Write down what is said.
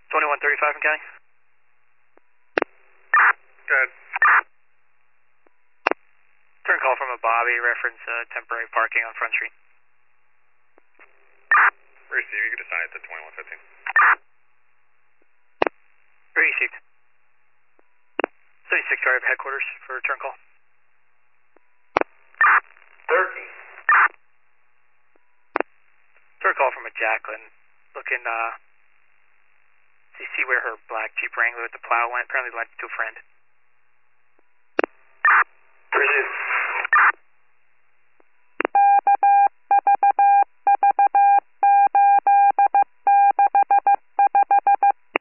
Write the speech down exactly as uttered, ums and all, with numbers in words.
twenty-one thirty-five in County. Good. Turn call from a Bobby, reference uh, temporary parking on Front Street. Receive, you can assign it to twenty-one fifteen. Received. seventy-six, sorry, headquarters for return call. thirteen. Turn call from a Jacqueline. Looking, uh, to see where her black Jeep Wrangler with the plow went. Apparently lent to a friend.